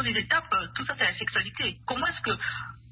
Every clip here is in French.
sont des étapes, tout ça c'est la sexualité. Comment est-ce que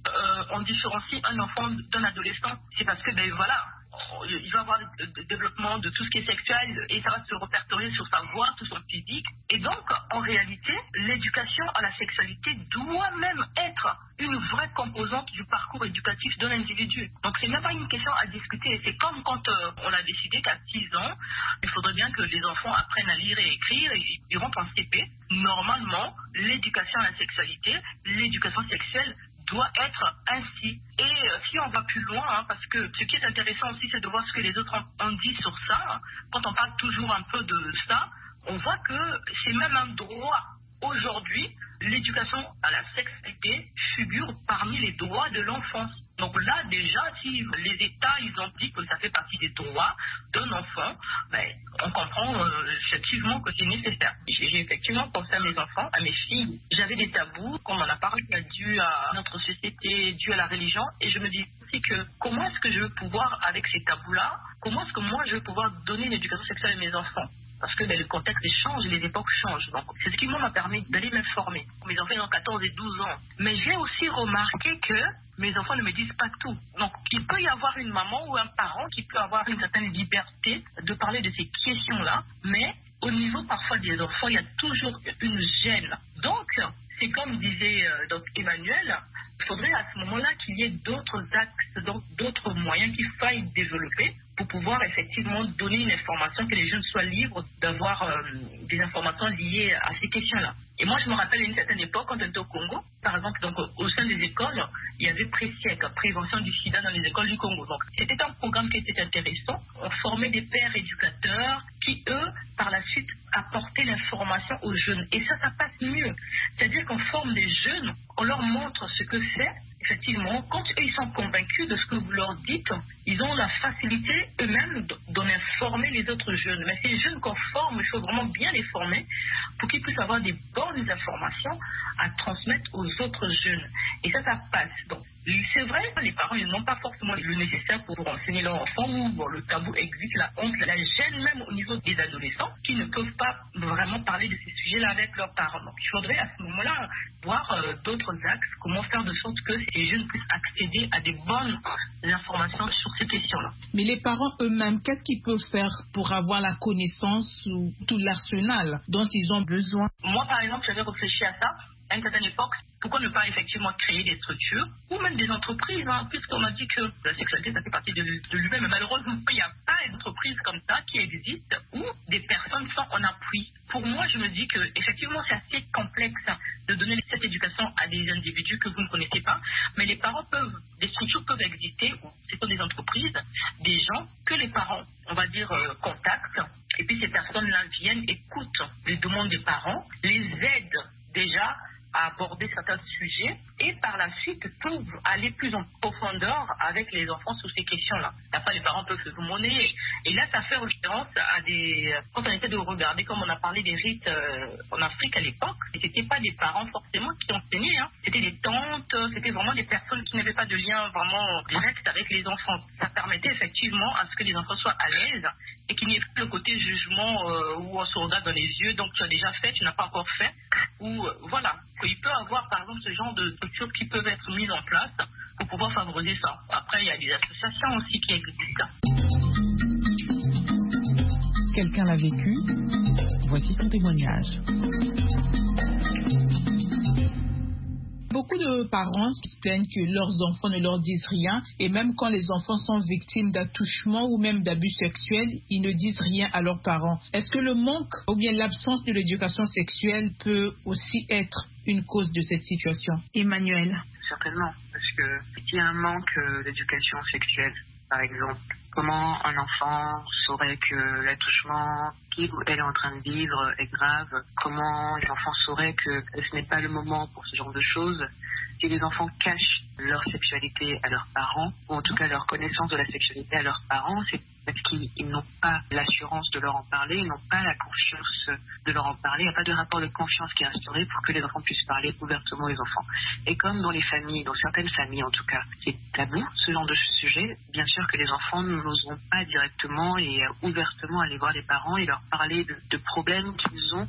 on différencie un enfant d'un adolescent? C'est parce que, ben voilà, il va avoir le développement de tout ce qui est sexuel et ça va se répertorier sur sa voix, tout son physique. Et donc, en réalité, l'éducation à la sexualité doit même être une vraie composante du parcours éducatif d'un individu. Donc, c'est même pas une question à discuter. C'est comme quand on a décidé qu'à 6 ans, il faudrait bien que les enfants apprennent à lire et écrire et ils rentrent en CP. Normalement, l'éducation à la sexualité, l'éducation sexuelle doit être ainsi. Et si on va plus loin, parce que ce qui est intéressant aussi, c'est de voir ce que les autres ont dit sur ça. Quand on parle toujours un peu de ça, on voit que c'est même un droit. Aujourd'hui, l'éducation à la sexualité figure parmi les droits de l'enfance. Donc là, déjà, si les États, ils ont dit que ça fait partie des droits d'un enfant, ben, on comprend effectivement que c'est nécessaire. J'ai effectivement pensé à mes enfants, à mes filles. J'avais des tabous, comme on en a parlé, dû à notre société, dû à la religion, et je me dis aussi que comment est-ce que je veux pouvoir, avec ces tabous-là, comment est-ce que moi je veux pouvoir donner une éducation sexuelle à mes enfants? Parce que le contexte change, les époques changent. Donc, c'est ce qui m'a permis d'aller m'informer. Mes enfants ont 14 et 12 ans. Mais j'ai aussi remarqué que mes enfants ne me disent pas tout. Donc, il peut y avoir une maman ou un parent qui peut avoir une certaine liberté de parler de ces questions-là. Mais au niveau parfois des enfants, il y a toujours une gêne. Donc, c'est comme disait donc Emmanuel, il faudrait à ce moment-là qu'il y ait d'autres axes, donc d'autres moyens qu'il faille développer pour pouvoir effectivement donner une information, que les jeunes soient libres d'avoir des informations liées à ces questions-là. Et moi, je me rappelle à une certaine époque, quand on était au Congo, par exemple, donc, au sein des écoles, il y avait PRESIEC, prévention du sida dans les écoles du Congo. Donc, c'était un programme qui était intéressant. On formait des pères éducateurs qui, eux, par la suite, apportaient l'information aux jeunes. Et ça passe mieux. C'est-à-dire qu'on forme des jeunes, on leur montre ce que c'est. Effectivement, quand eux, ils sont convaincus de ce que vous leur dites, ils ont la facilité eux-mêmes d'en informer les autres jeunes. Mais ces jeunes qu'on forme, il faut vraiment bien les former pour qu'ils puissent avoir des bonnes informations à transmettre aux autres jeunes. Et ça passe. Donc, c'est vrai, les parents, ils n'ont pas forcément le nécessaire pour enseigner leurs enfants, ou bon, le tabou existe, la honte, la gêne même au niveau des adolescents qui ne peuvent pas vraiment parler de ces sujets-là avec leurs parents. Donc, il faudrait à ce moment-là voir d'autres axes, comment faire de sorte que ces jeunes puissent accéder à des bonnes informations sur ces questions-là. Mais les parents eux-mêmes, qu'est-ce qu'ils peuvent faire pour avoir la connaissance ou tout l'arsenal dont ils ont besoin? Moi, par exemple, j'avais réfléchi à ça à une certaine époque. Pourquoi ne pas effectivement créer des structures ou même des entreprises, puisqu'on a dit que la sexualité, ça fait partie de lui-même. Mais malheureusement, il n'y a pas d'entreprise comme ça qui existe où des personnes sont en appui. Pour moi, je me dis que effectivement, c'est assez complexe de donner cette éducation à des individus que vous ne connaissez pas. Mais les parents des structures peuvent exister, ce sont des entreprises, des gens que les parents, on va dire, contactent. Et puis ces personnes-là viennent, écoutent les demandes des parents, les aident déjà à aborder certains sujets et par la suite peuvent aller plus en profondeur avec les enfants sur ces questions-là. Après, les parents peuvent se monnayer. Et là, ça fait référence à des... Quand on essaie de regarder, comme on a parlé des rites en Afrique à l'époque, ce n'étaient pas des parents forcément qui enseignaient. C'était des tantes, c'était vraiment des personnes qui n'avaient pas de lien vraiment direct avec les enfants. Ça permettait effectivement à ce que les enfants soient à l'aise et qu'il n'y ait pas le côté jugement où on se regarde dans les yeux, donc tu as déjà fait, tu n'as pas encore fait, ou voilà. Il peut y avoir par exemple ce genre de structures qui peuvent être mises en place pour pouvoir favoriser ça. Après, il y a des associations aussi qui existent. Quelqu'un l'a vécu, voici son témoignage. Beaucoup de parents se plaignent que leurs enfants ne leur disent rien et même quand les enfants sont victimes d'attouchements ou même d'abus sexuels, ils ne disent rien à leurs parents. Est-ce que le manque ou bien l'absence de l'éducation sexuelle peut aussi être une cause de cette situation? Emmanuel. Certainement, parce que s'il y a un manque d'éducation sexuelle, par exemple, comment un enfant saurait que l'attouchement qu'il ou elle est en train de vivre est grave? Comment les enfants sauraient que ce n'est pas le moment pour ce genre de choses? Si les enfants cachent leur sexualité à leurs parents, ou en tout cas leur connaissance de la sexualité à leurs parents, c'est parce qu'ils n'ont pas l'assurance de leur en parler, ils n'ont pas la confiance de leur en parler, il n'y a pas de rapport de confiance qui est instauré pour que les enfants puissent parler ouvertement aux enfants. Et comme dans les familles, dans certaines familles en tout cas, c'est tabou ce genre de sujet, bien sûr que les enfants n'oseront pas directement et ouvertement aller voir les parents et leur parler de problèmes qu'ils ont ou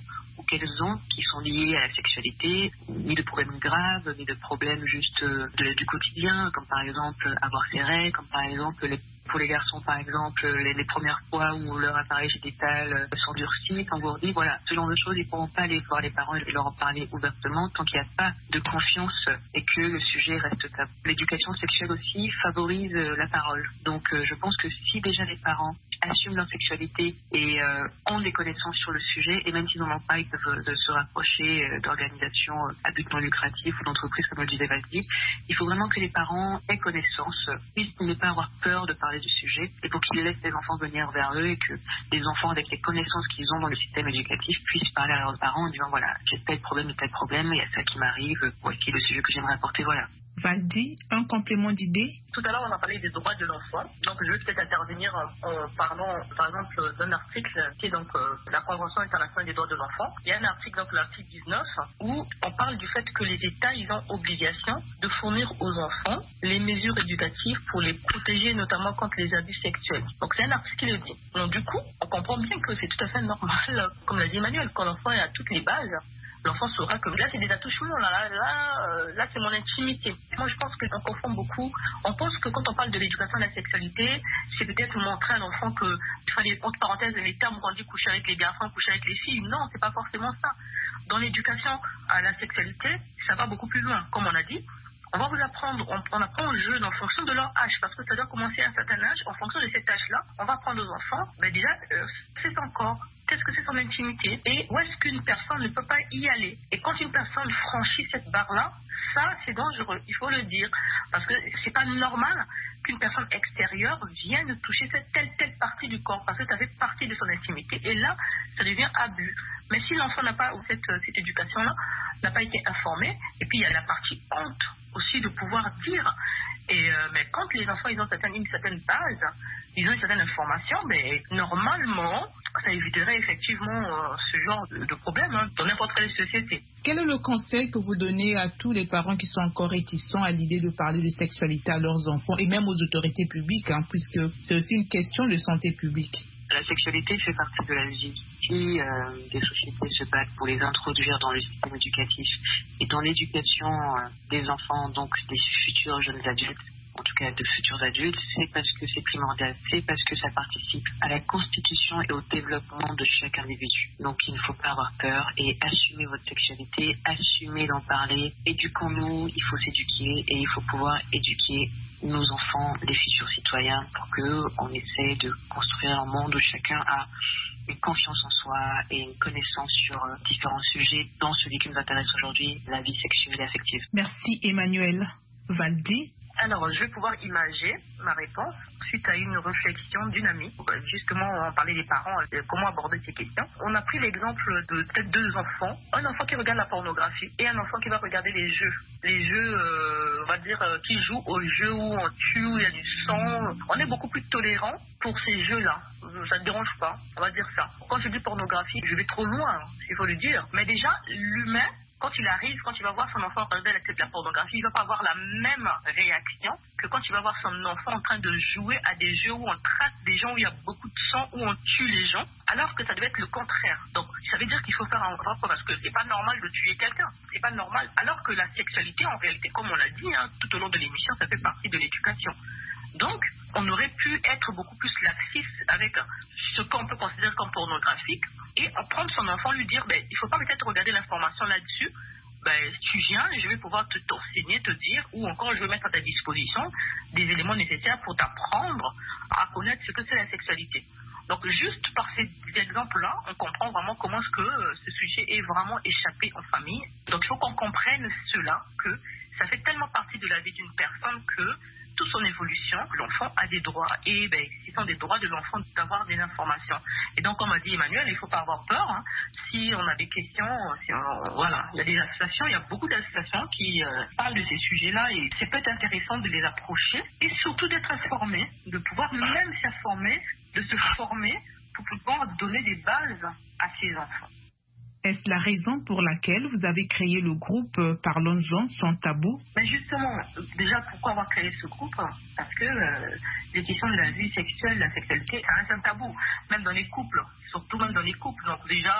qu'elles ont qui sont liées à la sexualité, ni de problèmes graves, ni de problèmes juste du quotidien, comme par exemple avoir ses règles, comme par exemple pour les garçons, par exemple, les premières fois où leur appareil génital s'endurcit, s'engourdit, voilà, ce genre de choses, ils ne pourront pas aller voir les parents et leur en parler ouvertement tant qu'il n'y a pas de confiance et que le sujet reste tabou. L'éducation sexuelle aussi favorise la parole. Donc, je pense que si déjà les parents assument leur sexualité et ont des connaissances sur le sujet, et même s'ils n'en ont pas, ils peuvent se rapprocher d'organisations à but non lucratif ou d'entreprises, comme le disait Valdi. Il faut vraiment que les parents aient connaissance, puissent ne pas avoir peur de parler du sujet, et pour qu'ils laissent les enfants venir vers eux et que les enfants, avec les connaissances qu'ils ont dans le système éducatif, puissent parler à leurs parents en disant voilà, j'ai tel problème, il y a ça qui m'arrive, voici le sujet que j'aimerais apporter, voilà. Valdi, un complément d'idée? Tout à l'heure, on a parlé des droits de l'enfant. Donc, je vais peut-être intervenir en parlant, par exemple, d'un article qui est donc la Convention internationale des droits de l'enfant. Il y a un article, donc l'article 19, où on parle du fait que les États, ils ont obligation de fournir aux enfants les mesures éducatives pour les protéger, notamment contre les abus sexuels. Donc, c'est un article qui le dit. Donc, du coup, on comprend bien que c'est tout à fait normal, comme l'a dit Emmanuel, quand l'enfant est à toutes les bases. L'enfant saura que là, c'est des attouchements, là c'est mon intimité. Moi, je pense qu'on confond beaucoup. On pense que quand on parle de l'éducation à la sexualité, c'est peut-être montrer à l'enfant que, il fallait, entre parenthèses, les termes qu'on dit coucher avec les garçons, coucher avec les filles. Non, c'est pas forcément ça. Dans l'éducation à la sexualité, ça va beaucoup plus loin. Comme on a dit, on va vous apprendre, on apprend aux jeunes en fonction de leur âge, parce que ça doit commencer à un certain âge. En fonction de cet âge-là, on va apprendre aux enfants, déjà, c'est son corps. Qu'est-ce que c'est son intimité et où est-ce qu'une personne ne peut pas y aller. Et quand une personne franchit cette barre-là, ça, c'est dangereux, il faut le dire. Parce que c'est pas normal qu'une personne extérieure vienne toucher cette telle partie du corps, parce que ça fait partie de son intimité. Et là, ça devient abus. Mais si l'enfant n'a pas, ou cette éducation-là, n'a pas été informé, et puis il y a la partie honte aussi de pouvoir dire. Mais quand les enfants ils ont une certaine base, ils ont une certaine information, mais normalement, ça éviterait effectivement ce genre de problème dans n'importe quelle société. Quel est le conseil que vous donnez à tous les parents qui sont encore réticents à l'idée de parler de sexualité à leurs enfants et même aux autorités publiques, puisque c'est aussi une question de santé publique? La sexualité fait partie de la vie. Si des sociétés se battent pour les introduire dans le système éducatif et dans l'éducation des enfants, donc des futurs jeunes adultes, en tout cas de futurs adultes, c'est parce que c'est primordial, c'est parce que ça participe à la constitution et au développement de chaque individu. Donc il ne faut pas avoir peur et assumer votre sexualité, assumer d'en parler, éduquons-nous, il faut s'éduquer et il faut pouvoir éduquer nos enfants, les futurs citoyens, pour qu'on essaie de construire un monde où chacun a une confiance en soi et une connaissance sur différents sujets, dont celui qui nous intéresse aujourd'hui, la vie sexuelle et affective. Merci Emmanuel. Valdi? Alors, je vais pouvoir imager ma réponse suite à une réflexion d'une amie. Justement, on parlait des parents, comment aborder ces questions. On a pris l'exemple de peut-être deux enfants. Un enfant qui regarde la pornographie et un enfant qui va regarder les jeux. Les jeux, on va dire, qui jouent aux jeux où on tue, où il y a du sang. On est beaucoup plus tolérant pour ces jeux-là. Ça ne dérange pas, on va dire ça. Quand je dis pornographie, je vais trop loin, il faut le dire. Mais déjà, l'humain, quand il arrive, quand il va voir son enfant regarder la pornographie, il ne va pas avoir la même réaction que quand il va voir son enfant en train de jouer à des jeux où on traite des gens, où il y a beaucoup de sang, où on tue les gens, alors que ça devait être le contraire. Donc, ça veut dire qu'il faut faire un rapport, parce que c'est pas normal de tuer quelqu'un. C'est pas normal. Alors que la sexualité, en réalité, comme on l'a dit, tout au long de l'émission, ça fait partie de l'éducation. Donc, on aurait pu être beaucoup plus laxiste avec ce qu'on peut considérer comme pornographique et prendre son enfant, lui dire, il ne faut pas peut-être regarder l'information là-dessus, tu viens, je vais pouvoir t'enseigner, te dire, ou encore je vais mettre à ta disposition des éléments nécessaires pour t'apprendre à connaître ce que c'est la sexualité. Donc, juste par ces exemples-là, on comprend vraiment comment est-ce que ce sujet est vraiment échappé en famille. Donc, il faut qu'on comprenne cela, que ça fait tellement partie de la vie d'une personne que toute son évolution, l'enfant a des droits et ce sont des droits de l'enfant d'avoir des informations. Et donc, comme a dit Emmanuel, il ne faut pas avoir peur. Si on a des questions, voilà, il y a des associations, il y a beaucoup d'associations qui parlent de ces sujets-là et c'est peut-être intéressant de les approcher et surtout d'être informé, de pouvoir même s'informer, de se former pour pouvoir donner des bases à ces enfants. Est-ce la raison pour laquelle vous avez créé le groupe Parlons-en sans tabou? Mais justement, déjà, pourquoi avoir créé ce groupe? Parce que les questions de la vie sexuelle, la sexualité, ça reste un tabou, même dans les couples, surtout même dans les couples. Donc déjà,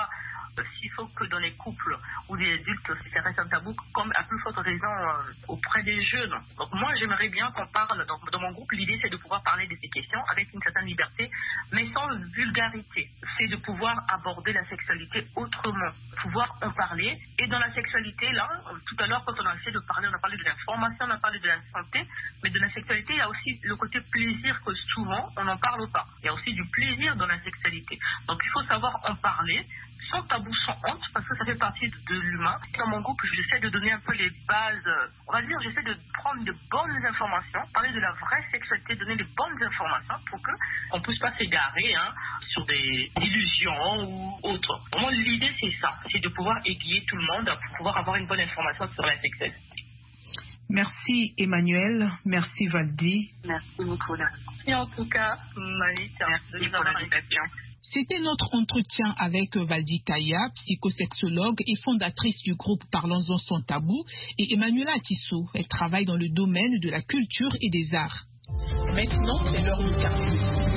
s'il faut que dans les couples ou des adultes, ça reste un tabou, comme à plus forte raison auprès des jeunes. Donc moi, j'aimerais bien qu'on parle, dans mon groupe, l'idée c'est de pouvoir parler de ces questions avec une certaine liberté, mais sans vulgarité. C'est de pouvoir aborder la sexualité autrement, pouvoir en parler. Et dans la sexualité, là, tout à l'heure, quand on a essayé de parler, on a parlé de l'information, on a parlé de la santé, mais de la sexualité, il y a aussi le côté plaisir que souvent, on n'en parle pas. Il y a aussi du plaisir dans la sexualité. Donc il faut savoir en parler, sans tabou, sans honte, parce que ça fait partie de l'humain. Dans mon groupe, j'essaie de donner un peu les bases, on va dire, j'essaie de prendre de bonnes informations, parler de la vraie sexualité, donner les bonnes informations pour qu'on ne puisse pas s'égarer sur des illusions ou autres. Vraiment, l'idée, c'est ça, c'est de pouvoir aiguiller tout le monde pour pouvoir avoir une bonne information sur la sexualité. Merci Emmanuel, merci Valdi. Merci beaucoup. Et en tout cas, Malik, merci pour l'invitation. C'était notre entretien avec Valdi Kaya, psychosexologue et fondatrice du groupe Parlons-en sans tabou, et Emmanuela Tissot. Elle travaille dans le domaine de la culture et des arts. Maintenant, c'est l'heure du carnet.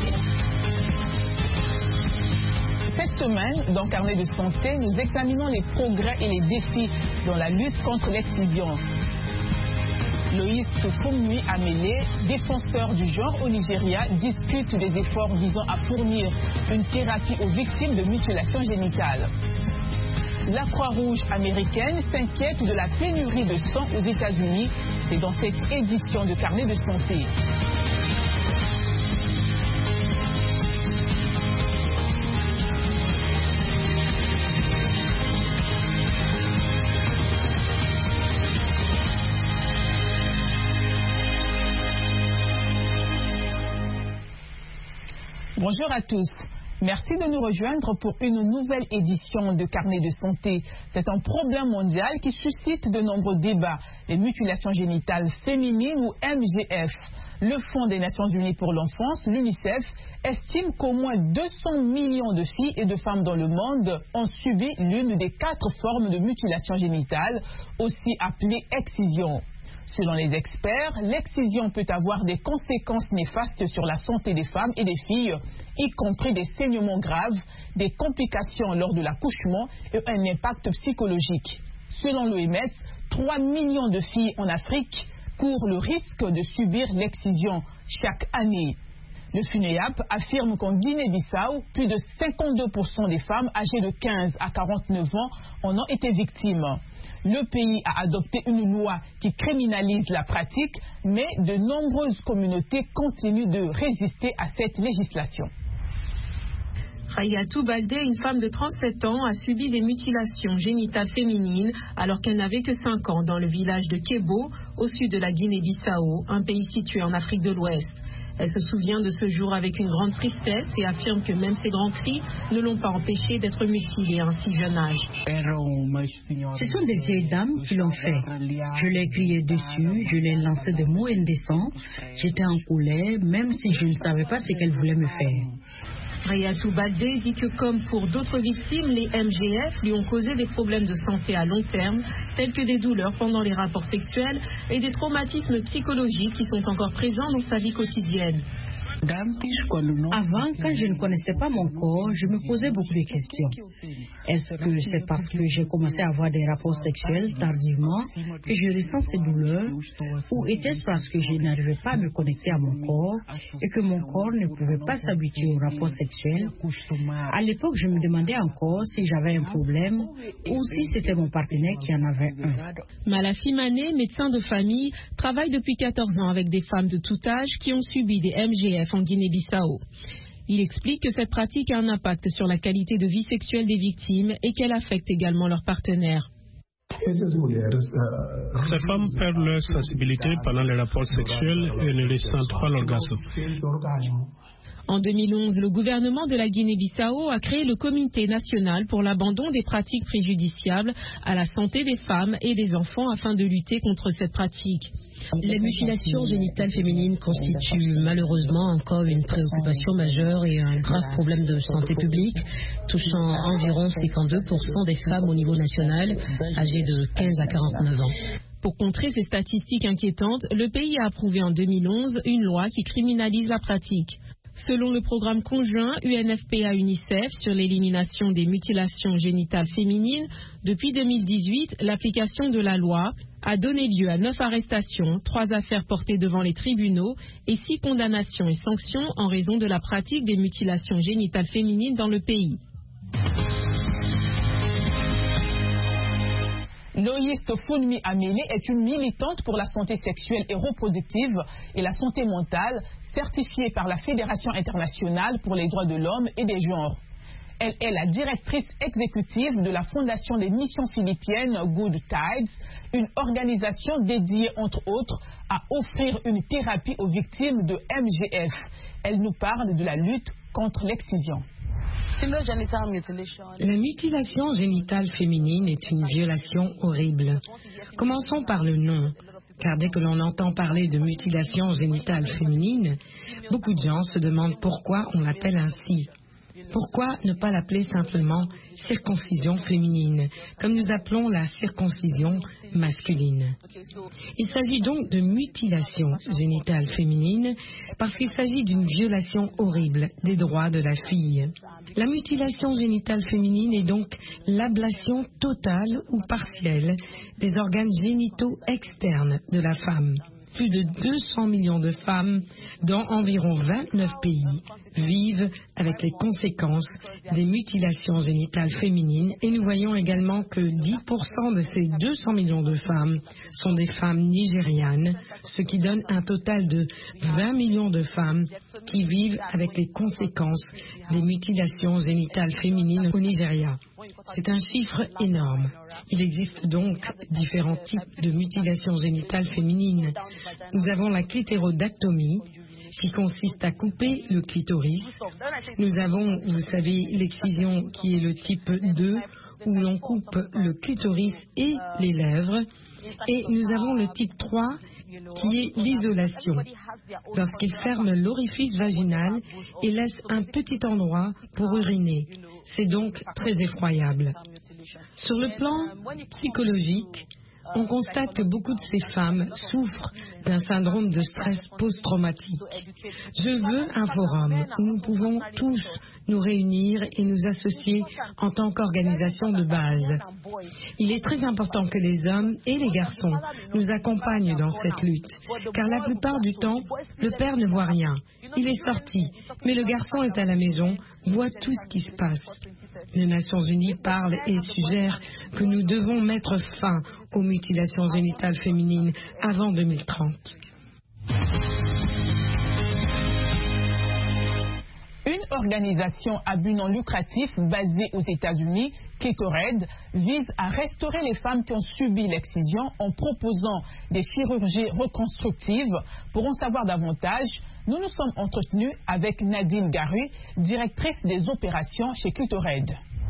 Cette semaine, dans Carnet de santé, nous examinons les progrès et les défis dans la lutte contre l'excision. Loïs Toufumui Amele, défenseur du genre au Nigeria, discute des efforts visant à fournir une thérapie aux victimes de mutilations génitales. La Croix-Rouge américaine s'inquiète de la pénurie de sang aux États-Unis. C'est dans cette édition de Carnet de santé. Bonjour à tous. Merci de nous rejoindre pour une nouvelle édition de Carnet de santé. C'est un problème mondial qui suscite de nombreux débats. Les mutilations génitales féminines ou MGF. Le Fonds des Nations Unies pour l'enfance, l'UNICEF, estime qu'au moins 200 millions de filles et de femmes dans le monde ont subi l'une des 4 formes de mutilation génitale, aussi appelée excision. Selon les experts, l'excision peut avoir des conséquences néfastes sur la santé des femmes et des filles, y compris des saignements graves, des complications lors de l'accouchement et un impact psychologique. Selon l'OMS, 3 millions de filles en Afrique courent le risque de subir l'excision chaque année. Le FUNEAP affirme qu'en Guinée-Bissau, plus de 52% des femmes âgées de 15 à 49 ans en ont été victimes. Le pays a adopté une loi qui criminalise la pratique, mais de nombreuses communautés continuent de résister à cette législation. Rayatou Baldé, une femme de 37 ans, a subi des mutilations génitales féminines alors qu'elle n'avait que 5 ans dans le village de Kebo, au sud de la Guinée-Bissau, un pays situé en Afrique de l'Ouest. Elle se souvient de ce jour avec une grande tristesse et affirme que même ses grands cris ne l'ont pas empêchée d'être mutilée à un si jeune âge. Ce sont des vieilles dames qui l'ont fait. Je l'ai crié dessus, je l'ai lancé des mots indécents. J'étais en colère, même si je ne savais pas ce qu'elle voulait me faire. Rayatou Baldé dit que comme pour d'autres victimes, les MGF lui ont causé des problèmes de santé à long terme, tels que des douleurs pendant les rapports sexuels et des traumatismes psychologiques qui sont encore présents dans sa vie quotidienne. Avant, quand je ne connaissais pas mon corps, je me posais beaucoup de questions. Est-ce que c'est parce que j'ai commencé à avoir des rapports sexuels tardivement que je ressens ces douleurs? Ou était-ce parce que je n'arrivais pas à me connecter à mon corps et que mon corps ne pouvait pas s'habituer aux rapports sexuels? À l'époque, je me demandais encore si j'avais un problème ou si c'était mon partenaire qui en avait un. Malafi Mané, médecin de famille, travaille depuis 14 ans avec des femmes de tout âge qui ont subi des MGF en Guinée-Bissau. Il explique que cette pratique a un impact sur la qualité de vie sexuelle des victimes et qu'elle affecte également leurs partenaires. Ces femmes perdent leur sensibilité pendant les rapports sexuels et ne ressentent pas l'orgasme. En 2011, le gouvernement de la Guinée-Bissau a créé le Comité national pour l'abandon des pratiques préjudiciables à la santé des femmes et des enfants afin de lutter contre cette pratique. Les mutilations génitales féminines constituent malheureusement encore une préoccupation majeure et un grave problème de santé publique, touchant environ 52% des femmes au niveau national, âgées de 15 à 49 ans. Pour contrer ces statistiques inquiétantes, le pays a approuvé en 2011 une loi qui criminalise la pratique. Selon le programme conjoint UNFPA-UNICEF sur l'élimination des mutilations génitales féminines, depuis 2018, l'application de la loi a donné lieu à 9 arrestations, 3 affaires portées devant les tribunaux et 6 condamnations et sanctions en raison de la pratique des mutilations génitales féminines dans le pays. Loïste Founmi Amélie est une militante pour la santé sexuelle et reproductive et la santé mentale, certifiée par la Fédération internationale pour les droits de l'homme et des genres. Elle est la directrice exécutive de la Fondation des missions philippiennes Good Tides, une organisation dédiée, entre autres, à offrir une thérapie aux victimes de MGF. Elle nous parle de la lutte contre l'excision. La mutilation génitale féminine est une violation horrible. Commençons par le nom, car dès que l'on entend parler de mutilation génitale féminine, beaucoup de gens se demandent pourquoi on l'appelle ainsi. Pourquoi ne pas l'appeler simplement circoncision féminine, comme nous appelons la circoncision masculine? Il s'agit donc de mutilation génitale féminine parce qu'il s'agit d'une violation horrible des droits de la fille. La mutilation génitale féminine est donc l'ablation totale ou partielle des organes génitaux externes de la femme. Plus de 200 millions de femmes dans environ 29 pays vivent avec les conséquences des mutilations génitales féminines et nous voyons également que 10% de ces 200 millions de femmes sont des femmes nigérianes, ce qui donne un total de 20 millions de femmes qui vivent avec les conséquences des mutilations génitales féminines au Nigeria. C'est un chiffre énorme. Il existe donc différents types de mutilations génitales féminines. Nous avons la clitérodactomie, qui consiste à couper le clitoris. Nous avons, vous savez, l'excision qui est le type 2, où l'on coupe le clitoris et les lèvres. Et nous avons le type 3, qui est l'isolation, lorsqu'il ferme l'orifice vaginal et laisse un petit endroit pour uriner. C'est donc très effroyable. Sur le plan psychologique, on constate que beaucoup de ces femmes souffrent d'un syndrome de stress post-traumatique. Je veux un forum où nous pouvons tous nous réunir et nous associer en tant qu'organisation de base. Il est très important que les hommes et les garçons nous accompagnent dans cette lutte, car la plupart du temps, le père ne voit rien. Il est sorti, mais le garçon est à la maison, voit tout ce qui se passe. Les Nations Unies parlent et suggèrent que nous devons mettre fin aux mutilations génitales féminines avant 2030. Une organisation à but non lucratif basée aux États-Unis, Clitored, vise à restaurer les femmes qui ont subi l'excision en proposant des chirurgies reconstructives. Pour en savoir davantage, nous nous sommes entretenus avec Nadine Garu, directrice des opérations chez Clitored.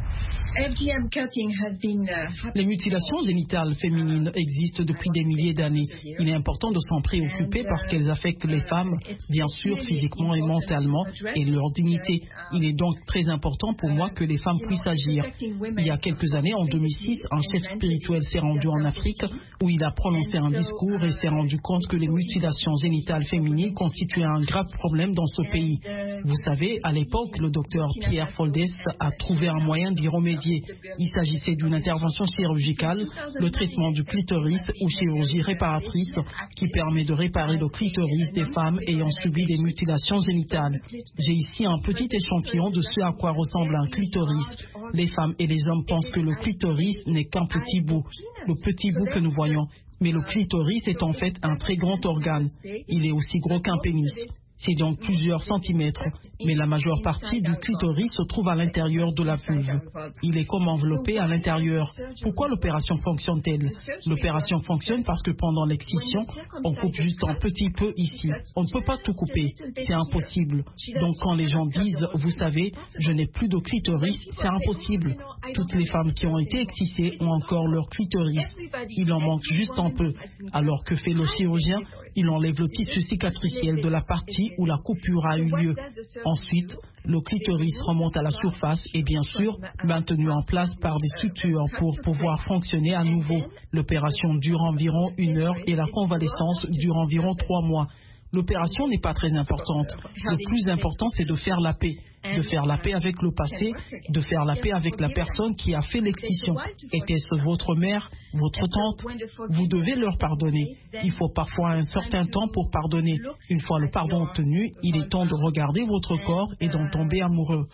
Les mutilations génitales féminines existent depuis des milliers d'années. Il est important de s'en préoccuper parce qu'elles affectent les femmes, bien sûr, physiquement et mentalement, et leur dignité. Il est donc très important pour moi que les femmes puissent agir. Il y a quelques années, en 2006, un chef spirituel s'est rendu en Afrique où il a prononcé un discours et s'est rendu compte que les mutilations génitales féminines constituaient un grave problème dans ce pays. Vous savez, à l'époque, le docteur Pierre Foldes a trouvé un moyen d'y remédier. Il s'agissait d'une intervention chirurgicale, le traitement du clitoris ou chirurgie réparatrice qui permet de réparer le clitoris des femmes ayant subi des mutilations génitales. J'ai ici un petit échantillon de ce à quoi ressemble un clitoris. Les femmes et les hommes pensent que le clitoris n'est qu'un petit bout, le petit bout que nous voyons. Mais le clitoris est en fait un très grand organe. Il est aussi gros qu'un pénis. C'est donc plusieurs centimètres, mais la majeure partie du clitoris se trouve à l'intérieur de la vulve. Il est comme enveloppé à l'intérieur. Pourquoi l'opération fonctionne-t-elle? L'opération fonctionne parce que pendant l'excision, on coupe juste un petit peu ici. On ne peut pas tout couper, c'est impossible. Donc quand les gens disent, vous savez, je n'ai plus de clitoris, c'est impossible. Toutes les femmes qui ont été excitées ont encore leur clitoris. Il en manque juste un peu. Alors que fait le chirurgien? Il enlève le tissu cicatriciel de la partie où la coupure a eu lieu. Ensuite, le clitoris remonte à la surface et bien sûr, maintenu en place par des sutures pour pouvoir fonctionner à nouveau. L'opération dure environ 1 heure et la convalescence dure environ 3 mois. L'opération n'est pas très importante. Le plus important, c'est de faire la paix. De faire la paix avec le passé, de faire la paix avec la personne qui a fait l'excision. Était-ce votre mère, votre tante? Vous devez leur pardonner. Il faut parfois un certain temps pour pardonner. Une fois le pardon obtenu, il est temps de regarder votre corps et d'en tomber amoureux.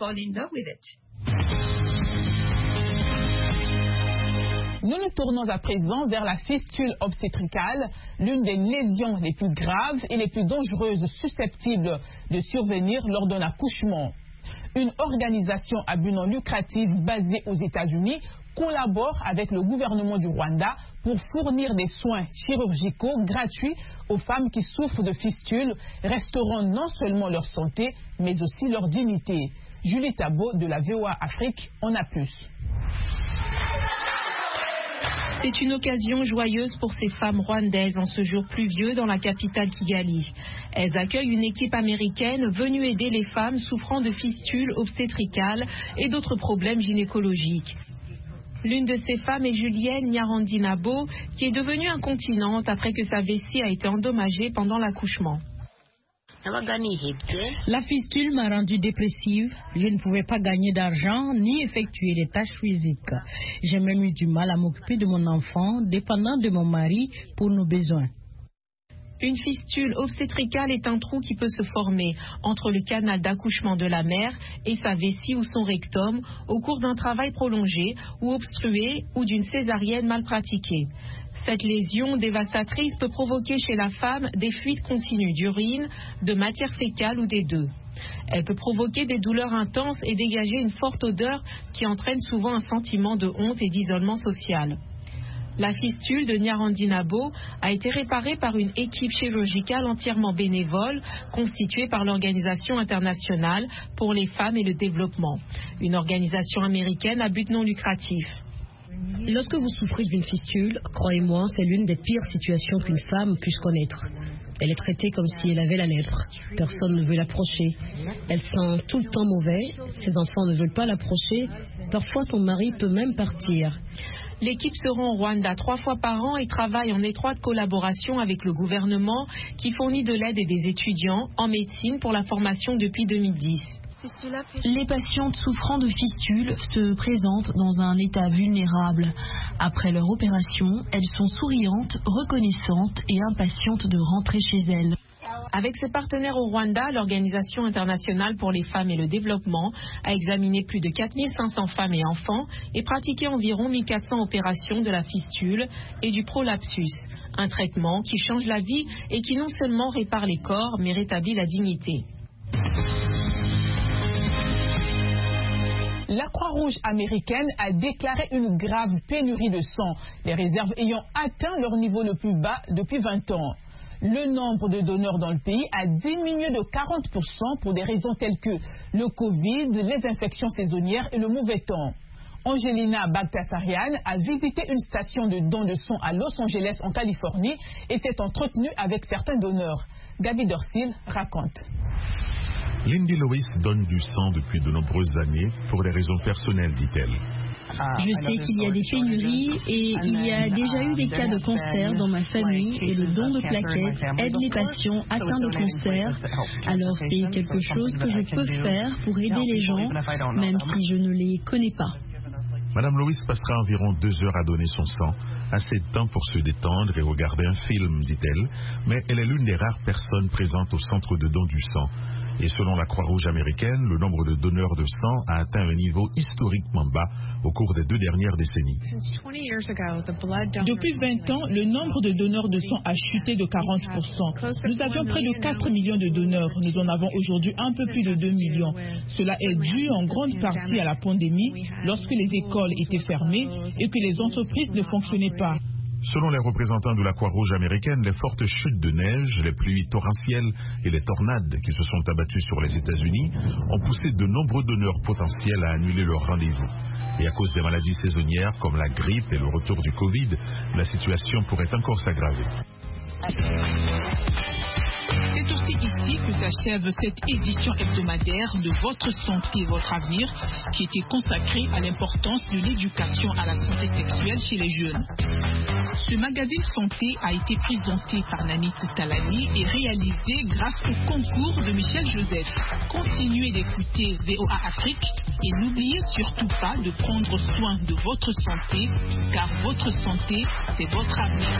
Nous nous tournons à présent vers la fistule obstétricale, l'une des lésions les plus graves et les plus dangereuses susceptibles de survenir lors d'un accouchement. Une organisation à but non lucratif basée aux États-Unis collabore avec le gouvernement du Rwanda pour fournir des soins chirurgicaux gratuits aux femmes qui souffrent de fistules, restaurant non seulement leur santé, mais aussi leur dignité. Julie Tabo de la VOA Afrique en a plus. C'est une occasion joyeuse pour ces femmes rwandaises en ce jour pluvieux dans la capitale Kigali. Elles accueillent une équipe américaine venue aider les femmes souffrant de fistules obstétricales et d'autres problèmes gynécologiques. L'une de ces femmes est Julienne Nyarandinabo, qui est devenue incontinente après que sa vessie a été endommagée pendant l'accouchement. La fistule m'a rendue dépressive. Je ne pouvais pas gagner d'argent ni effectuer des tâches physiques. J'ai même eu du mal à m'occuper de mon enfant, dépendant de mon mari pour nos besoins. Une fistule obstétricale est un trou qui peut se former entre le canal d'accouchement de la mère et sa vessie ou son rectum au cours d'un travail prolongé ou obstrué ou d'une césarienne mal pratiquée. Cette lésion dévastatrice peut provoquer chez la femme des fuites continues d'urine, de matière fécale ou des deux. Elle peut provoquer des douleurs intenses et dégager une forte odeur qui entraîne souvent un sentiment de honte et d'isolement social. La fistule de Nyarandinabo a été réparée par une équipe chirurgicale entièrement bénévole constituée par l'Organisation internationale pour les femmes et le développement, une organisation américaine à but non lucratif. Lorsque vous souffrez d'une fistule, croyez-moi, c'est l'une des pires situations qu'une femme puisse connaître. Elle est traitée comme si elle avait la lèpre. Personne ne veut l'approcher. Elle sent tout le temps mauvais. Ses enfants ne veulent pas l'approcher. Parfois, son mari peut même partir. L'équipe se rend au Rwanda 3 fois par an et travaille en étroite collaboration avec le gouvernement qui fournit de l'aide et des étudiants en médecine pour la formation depuis 2010. Les patientes souffrant de fistules se présentent dans un état vulnérable. Après leur opération, elles sont souriantes, reconnaissantes et impatientes de rentrer chez elles. Avec ses partenaires au Rwanda, l'Organisation internationale pour les femmes et le développement a examiné plus de 4500 femmes et enfants et pratiqué environ 1400 opérations de la fistule et du prolapsus, un traitement qui change la vie et qui non seulement répare les corps, mais rétablit la dignité. La Croix-Rouge américaine a déclaré une grave pénurie de sang, les réserves ayant atteint leur niveau le plus bas depuis 20 ans. Le nombre de donneurs dans le pays a diminué de 40% pour des raisons telles que le Covid, les infections saisonnières et le mauvais temps. Angelina Bagtasarian a visité une station de don de sang à Los Angeles en Californie et s'est entretenue avec certains donneurs. Gaby Dorsil raconte. Lindy Lewis donne du sang depuis de nombreuses années pour des raisons personnelles, dit-elle. Je sais qu'il y a des pénuries et il y a déjà eu des cas de cancer dans ma famille et le don de plaquettes aide les patients atteints de cancer. Alors c'est quelque chose que je peux faire pour aider les gens, même si je ne les connais pas. Madame Lewis passera environ 2 heures à donner son sang, assez de temps pour se détendre et regarder un film, dit-elle, mais elle est l'une des rares personnes présentes au centre de don du sang. Et selon la Croix-Rouge américaine, le nombre de donneurs de sang a atteint un niveau historiquement bas au cours des 2 dernières décennies. Depuis 20 ans, le nombre de donneurs de sang a chuté de 40%. Nous avions près de 4 millions de donneurs. Nous en avons aujourd'hui un peu plus de 2 millions. Cela est dû en grande partie à la pandémie, lorsque les écoles étaient fermées et que les entreprises ne fonctionnaient pas. Selon les représentants de la Croix-Rouge américaine, les fortes chutes de neige, les pluies torrentielles et les tornades qui se sont abattues sur les États-Unis ont poussé de nombreux donneurs potentiels à annuler leur rendez-vous. Et à cause des maladies saisonnières comme la grippe et le retour du Covid, la situation pourrait encore s'aggraver. C'est aussi ici que s'achève cette édition hebdomadaire de Votre santé, votre avenir, qui était consacrée à l'importance de l'éducation à la santé sexuelle chez les jeunes. Ce magazine santé a été présenté par Nanit Talani et réalisé grâce au concours de Michel Joseph. Continuez d'écouter VOA Afrique et n'oubliez surtout pas de prendre soin de votre santé, car votre santé, c'est votre avenir.